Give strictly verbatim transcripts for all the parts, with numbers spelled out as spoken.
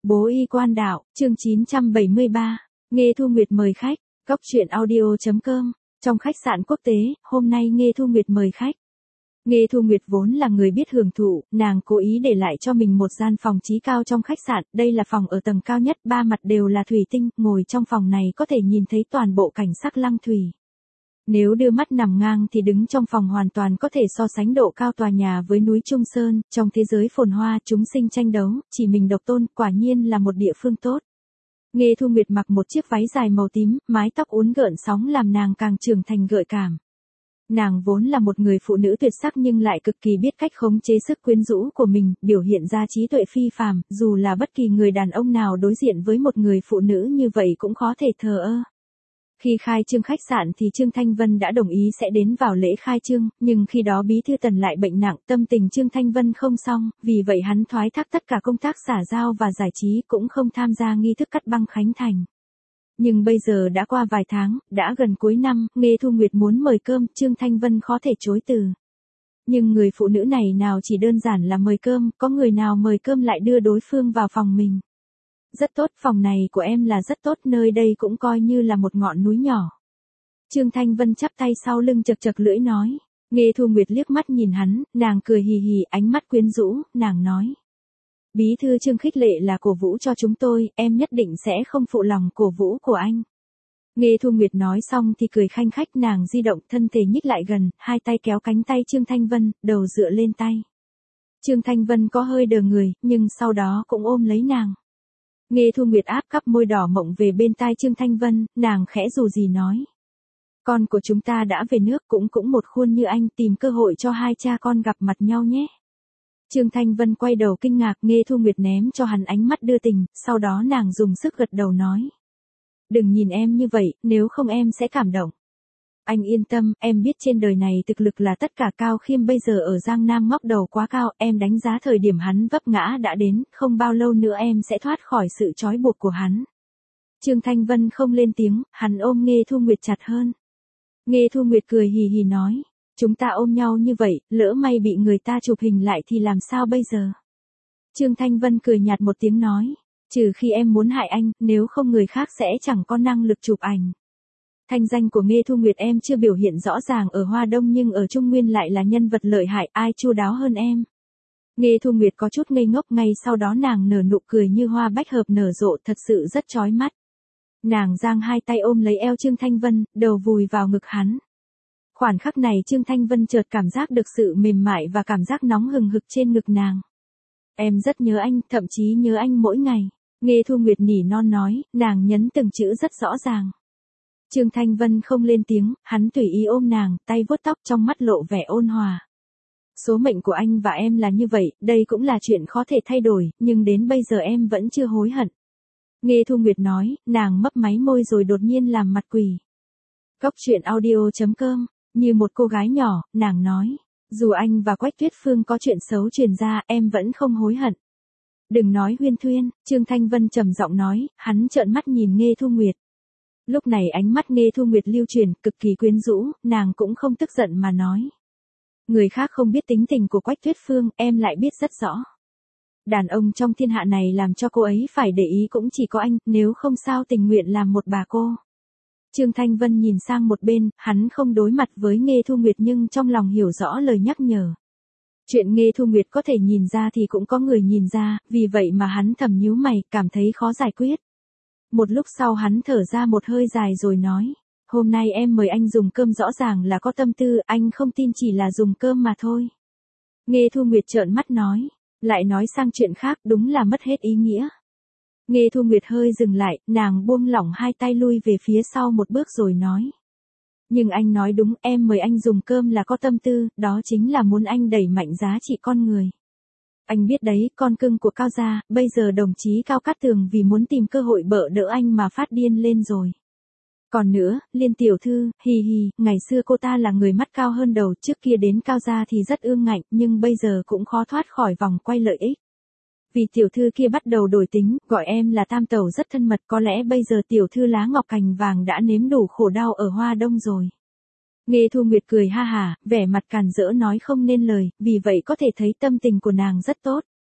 Bố y quan đạo, chương chín trăm bảy mươi ba, Nghê Thu Nguyệt mời khách, Góc truyện audio chấm com, trong khách sạn quốc tế, hôm nay Nghê Thu Nguyệt mời khách. Nghê Thu Nguyệt vốn là người biết hưởng thụ, nàng cố ý để lại cho mình một gian phòng trí cao trong khách sạn, đây là phòng ở tầng cao nhất, ba mặt đều là thủy tinh, ngồi trong phòng này có thể nhìn thấy toàn bộ cảnh sắc lăng thủy. Nếu đưa mắt nằm ngang thì đứng trong phòng hoàn toàn có thể so sánh độ cao tòa nhà với núi Trung Sơn, trong thế giới phồn hoa chúng sinh tranh đấu, chỉ mình độc tôn, quả nhiên là một địa phương tốt. Nghê Thu Nguyệt mặc một chiếc váy dài màu tím, mái tóc uốn gợn sóng làm nàng càng trưởng thành gợi cảm. Nàng vốn là một người phụ nữ tuyệt sắc nhưng lại cực kỳ biết cách khống chế sức quyến rũ của mình, biểu hiện ra trí tuệ phi phàm, dù là bất kỳ người đàn ông nào đối diện với một người phụ nữ như vậy cũng khó thể thờ ơ. Khi khai trương khách sạn thì Trương Thanh Vân đã đồng ý sẽ đến vào lễ khai trương, nhưng khi đó Bí thư Tần lại bệnh nặng, tâm tình Trương Thanh Vân không xong, vì vậy hắn thoái thác tất cả công tác xã giao và giải trí, cũng không tham gia nghi thức cắt băng khánh thành. Nhưng bây giờ đã qua vài tháng, đã gần cuối năm, Nghê Thu Nguyệt muốn mời cơm, Trương Thanh Vân khó thể chối từ. Nhưng người phụ nữ này nào chỉ đơn giản là mời cơm, có người nào mời cơm lại đưa đối phương vào phòng mình. Rất tốt, phòng này của em là rất tốt, nơi đây cũng coi như là một ngọn núi nhỏ. Trương Thanh Vân chắp tay sau lưng chật chật lưỡi nói. Nghê Thu Nguyệt liếc mắt nhìn hắn, nàng cười hì hì, ánh mắt quyến rũ, nàng nói. Bí thư Trương khích lệ là cổ vũ cho chúng tôi, em nhất định sẽ không phụ lòng cổ vũ của anh. Nghê Thu Nguyệt nói xong thì cười khanh khách, nàng di động thân thể nhích lại gần, hai tay kéo cánh tay Trương Thanh Vân, đầu dựa lên tay. Trương Thanh Vân có hơi đờ người, nhưng sau đó cũng ôm lấy nàng. Nghê Thu Nguyệt áp cắp môi đỏ mộng về bên tai Trương Thanh Vân, nàng khẽ dù gì nói. Con của chúng ta đã về nước, cũng cũng một khuôn như anh, tìm cơ hội cho hai cha con gặp mặt nhau nhé. Trương Thanh Vân quay đầu kinh ngạc, Nghê Thu Nguyệt ném cho hắn ánh mắt đưa tình, sau đó nàng dùng sức gật đầu nói. Đừng nhìn em như vậy, nếu không em sẽ cảm động. Anh yên tâm, em biết trên đời này thực lực là tất cả. Cao Khiêm bây giờ ở Giang Nam ngóc đầu quá cao, em đánh giá thời điểm hắn vấp ngã đã đến, không bao lâu nữa em sẽ thoát khỏi sự trói buộc của hắn. Trương Thanh Vân không lên tiếng, hắn ôm Nghê Thu Nguyệt chặt hơn. Nghê Thu Nguyệt cười hì hì nói, chúng ta ôm nhau như vậy, lỡ may bị người ta chụp hình lại thì làm sao bây giờ? Trương Thanh Vân cười nhạt một tiếng nói, trừ khi em muốn hại anh, nếu không người khác sẽ chẳng có năng lực chụp ảnh. Thanh danh của Nghê Thu Nguyệt em chưa biểu hiện rõ ràng ở Hoa Đông nhưng ở Trung Nguyên lại là nhân vật lợi hại, ai chu đáo hơn em. Nghê Thu Nguyệt có chút ngây ngốc, ngay sau đó nàng nở nụ cười như hoa bách hợp nở rộ, thật sự rất chói mắt. Nàng giang hai tay ôm lấy eo Trương Thanh Vân, đầu vùi vào ngực hắn. Khoảnh khắc này Trương Thanh Vân chợt cảm giác được sự mềm mại và cảm giác nóng hừng hực trên ngực nàng. Em rất nhớ anh, thậm chí nhớ anh mỗi ngày. Nghê Thu Nguyệt nỉ non nói, nàng nhấn từng chữ rất rõ ràng. Trương Thanh Vân không lên tiếng, hắn tùy ý ôm nàng, tay vuốt tóc, trong mắt lộ vẻ ôn hòa. Số mệnh của anh và em là như vậy, đây cũng là chuyện khó thể thay đổi, nhưng đến bây giờ em vẫn chưa hối hận. Nghê Thu Nguyệt nói, nàng mấp máy môi rồi đột nhiên làm mặt quỷ. Góc truyện audio chấm com, như một cô gái nhỏ, nàng nói, dù anh và Quách Tuyết Phương có chuyện xấu truyền ra, em vẫn không hối hận. Đừng nói huyên thuyên, Trương Thanh Vân trầm giọng nói, hắn trợn mắt nhìn Nghê Thu Nguyệt. Lúc này ánh mắt Nghê Thu Nguyệt lưu truyền, cực kỳ quyến rũ, nàng cũng không tức giận mà nói. Người khác không biết tính tình của Quách Tuyết Phương, em lại biết rất rõ. Đàn ông trong thiên hạ này làm cho cô ấy phải để ý cũng chỉ có anh, nếu không sao tình nguyện làm một bà cô. Trương Thanh Vân nhìn sang một bên, hắn không đối mặt với Nghê Thu Nguyệt nhưng trong lòng hiểu rõ lời nhắc nhở. Chuyện Nghê Thu Nguyệt có thể nhìn ra thì cũng có người nhìn ra, vì vậy mà hắn thầm nhíu mày, cảm thấy khó giải quyết. Một lúc sau hắn thở ra một hơi dài rồi nói, hôm nay em mời anh dùng cơm rõ ràng là có tâm tư, anh không tin chỉ là dùng cơm mà thôi. Nghê Thu Nguyệt trợn mắt nói, lại nói sang chuyện khác, đúng là mất hết ý nghĩa. Nghê Thu Nguyệt hơi dừng lại, nàng buông lỏng hai tay lui về phía sau một bước rồi nói. Nhưng anh nói đúng, em mời anh dùng cơm là có tâm tư, đó chính là muốn anh đẩy mạnh giá trị con người. Anh biết đấy, con cưng của Cao gia, bây giờ đồng chí Cao Cát Tường vì muốn tìm cơ hội bợ đỡ anh mà phát điên lên rồi. Còn nữa, Liên tiểu thư, hì hì, ngày xưa cô ta là người mắt cao hơn đầu, trước kia đến Cao gia thì rất ương ngạnh, nhưng bây giờ cũng khó thoát khỏi vòng quay lợi ích. Vì tiểu thư kia bắt đầu đổi tính, gọi em là tam tẩu rất thân mật, có lẽ bây giờ tiểu thư lá ngọc cành vàng đã nếm đủ khổ đau ở Hoa Đông rồi. Nghê Thu Nguyệt cười ha hả, vẻ mặt càn rỡ nói không nên lời, vì vậy có thể thấy tâm tình của nàng rất tốt.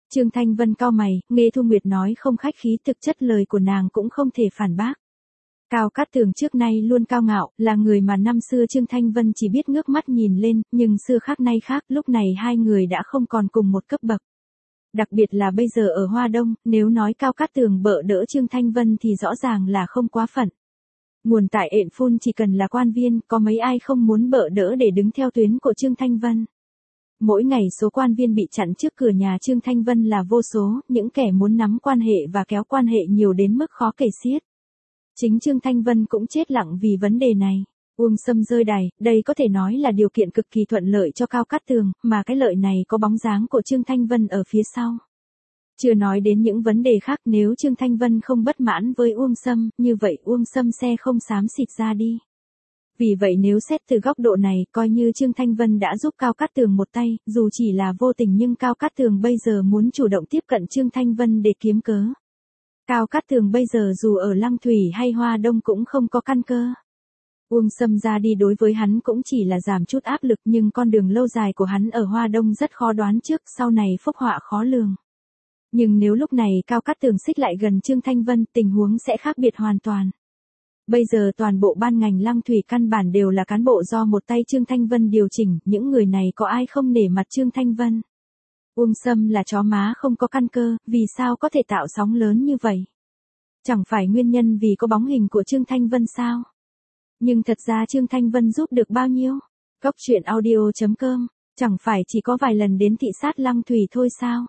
Trương Thanh Vân cau mày, Nghê Thu Nguyệt nói không khách khí, thực chất lời của nàng cũng không thể phản bác. Cao Cát Tường trước nay luôn cao ngạo, là người mà năm xưa Trương Thanh Vân chỉ biết ngước mắt nhìn lên, nhưng xưa khác nay khác, lúc này hai người đã không còn cùng một cấp bậc. Đặc biệt là bây giờ ở Hoa Đông, nếu nói Cao Cát Tường bợ đỡ Trương Thanh Vân thì rõ ràng là không quá phận. Nguồn tại ện phun chỉ cần là quan viên, có mấy ai không muốn bợ đỡ để đứng theo tuyến của Trương Thanh Vân. Mỗi ngày số quan viên bị chặn trước cửa nhà Trương Thanh Vân là vô số, những kẻ muốn nắm quan hệ và kéo quan hệ nhiều đến mức khó kể xiết. Chính Trương Thanh Vân cũng chết lặng vì vấn đề này. Uông Sâm rơi đài, đây có thể nói là điều kiện cực kỳ thuận lợi cho Cao Cát Tường, mà cái lợi này có bóng dáng của Trương Thanh Vân ở phía sau. Chưa nói đến những vấn đề khác, nếu Trương Thanh Vân không bất mãn với Uông Sâm, như vậy Uông Sâm sẽ không xám xịt ra đi. Vì vậy nếu xét từ góc độ này, coi như Trương Thanh Vân đã giúp Cao Cát Tường một tay, dù chỉ là vô tình nhưng Cao Cát Tường bây giờ muốn chủ động tiếp cận Trương Thanh Vân để kiếm cớ. Cao Cát Tường bây giờ dù ở Lăng Thủy hay Hoa Đông cũng không có căn cơ. Uông Sâm ra đi đối với hắn cũng chỉ là giảm chút áp lực, nhưng con đường lâu dài của hắn ở Hoa Đông rất khó đoán trước, sau này phúc họa khó lường. Nhưng nếu lúc này Cao Cát Tường xích lại gần Trương Thanh Vân, tình huống sẽ khác biệt hoàn toàn. Bây giờ toàn bộ ban ngành Lăng Thủy căn bản đều là cán bộ do một tay Trương Thanh Vân điều chỉnh, những người này có ai không nể mặt Trương Thanh Vân. Uông Sâm là chó má không có căn cơ, vì sao có thể tạo sóng lớn như vậy? Chẳng phải nguyên nhân vì có bóng hình của Trương Thanh Vân sao? Nhưng thật ra Trương Thanh Vân giúp được bao nhiêu? Góc truyện audio chấm com, chẳng phải chỉ có vài lần đến thị sát Lăng Thủy thôi sao?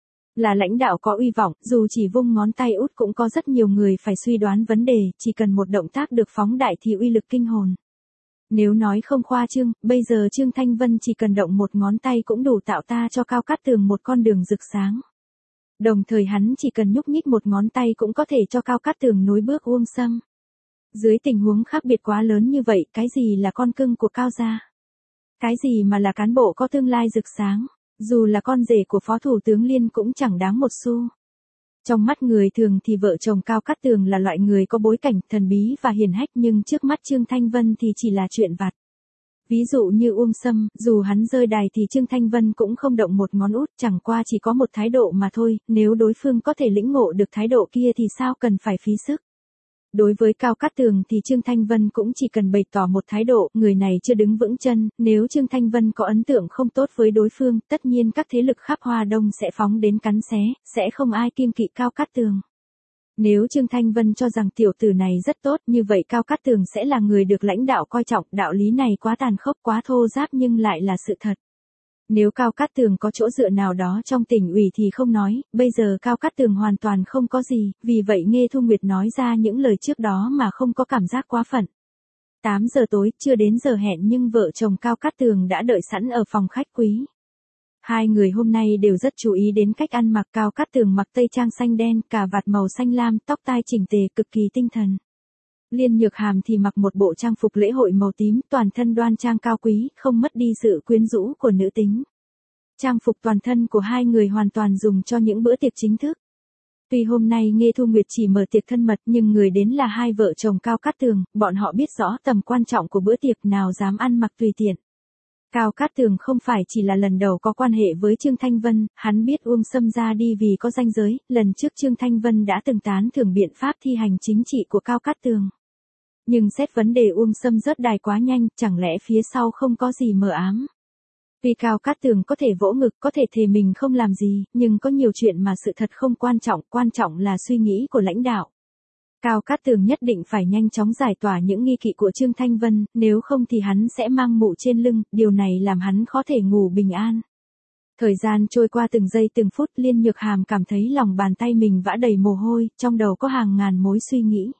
Là lãnh đạo có uy vọng, dù chỉ vung ngón tay út cũng có rất nhiều người phải suy đoán vấn đề, chỉ cần một động tác được phóng đại thì uy lực kinh hồn. Nếu nói không khoa trương, bây giờ Trương Thanh Vân chỉ cần động một ngón tay cũng đủ tạo ta cho Cao Cát Tường một con đường rực sáng. Đồng thời hắn chỉ cần nhúc nhích một ngón tay cũng có thể cho Cao Cát Tường nối bước Uông Sâm. Dưới tình huống khác biệt quá lớn như vậy, cái gì là con cưng của Cao gia? Cái gì mà là cán bộ có tương lai rực sáng? Dù là con rể của Phó Thủ tướng Liên cũng chẳng đáng một xu. Trong mắt người thường thì vợ chồng Cao Cát Tường là loại người có bối cảnh thần bí và hiền hách, nhưng trước mắt Trương Thanh Vân thì chỉ là chuyện vặt. Ví dụ như Uông Sâm, dù hắn rơi đài thì Trương Thanh Vân cũng không động một ngón út, chẳng qua chỉ có một thái độ mà thôi, nếu đối phương có thể lĩnh ngộ được thái độ kia thì sao cần phải phí sức. Đối với Cao Cát Tường thì Trương Thanh Vân cũng chỉ cần bày tỏ một thái độ, người này chưa đứng vững chân, nếu Trương Thanh Vân có ấn tượng không tốt với đối phương, tất nhiên các thế lực khắp Hoa Đông sẽ phóng đến cắn xé, sẽ không ai kiêng kỵ Cao Cát Tường. Nếu Trương Thanh Vân cho rằng tiểu tử này rất tốt, như vậy Cao Cát Tường sẽ là người được lãnh đạo coi trọng, đạo lý này quá tàn khốc quá thô ráp nhưng lại là sự thật. Nếu Cao Cát Tường có chỗ dựa nào đó trong tỉnh ủy thì không nói, bây giờ Cao Cát Tường hoàn toàn không có gì, vì vậy Nghê Thu Nguyệt nói ra những lời trước đó mà không có cảm giác quá phận. tám giờ tối, chưa đến giờ hẹn nhưng vợ chồng Cao Cát Tường đã đợi sẵn ở phòng khách quý. Hai người hôm nay đều rất chú ý đến cách ăn mặc. Cao Cát Tường mặc tây trang xanh đen, cà vạt màu xanh lam, tóc tai chỉnh tề, cực kỳ tinh thần. Liên Nhược Hàm thì mặc một bộ trang phục lễ hội màu tím, toàn thân đoan trang cao quý, không mất đi sự quyến rũ của nữ tính. Trang phục toàn thân của hai người hoàn toàn dùng cho những bữa tiệc chính thức. Tuy hôm nay Nghê Thu Nguyệt chỉ mở tiệc thân mật nhưng người đến là hai vợ chồng Cao Cát Tường, bọn họ biết rõ tầm quan trọng của bữa tiệc, nào dám ăn mặc tùy tiện. Cao Cát Tường không phải chỉ là lần đầu có quan hệ với Trương Thanh Vân, hắn biết Uông Sâm ra đi vì có danh giới, lần trước Trương Thanh Vân đã từng tán thưởng biện pháp thi hành chính trị của Cao Cát Tường. Nhưng xét vấn đề Uông Sâm rớt đài quá nhanh, chẳng lẽ phía sau không có gì mờ ám. Tuy Cao Cát Tường có thể vỗ ngực, có thể thề mình không làm gì, nhưng có nhiều chuyện mà sự thật không quan trọng, quan trọng là suy nghĩ của lãnh đạo. Cao Cát Tường nhất định phải nhanh chóng giải tỏa những nghi kỵ của Trương Thanh Vân, nếu không thì hắn sẽ mang mụ trên lưng, điều này làm hắn khó thể ngủ bình an. Thời gian trôi qua từng giây từng phút, Liên Nhược Hàm cảm thấy lòng bàn tay mình vã đầy mồ hôi, trong đầu có hàng ngàn mối suy nghĩ.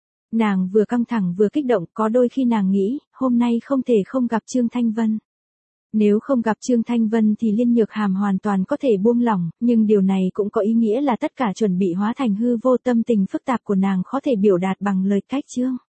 Nàng vừa căng thẳng vừa kích động, có đôi khi nàng nghĩ, hôm nay không thể không gặp Trương Thanh Vân. Nếu không gặp Trương Thanh Vân thì Liên Nhược Hàm hoàn toàn có thể buông lỏng, nhưng điều này cũng có ý nghĩa là tất cả chuẩn bị hóa thành hư vô, tâm tình phức tạp của nàng khó thể biểu đạt bằng lời cách chương.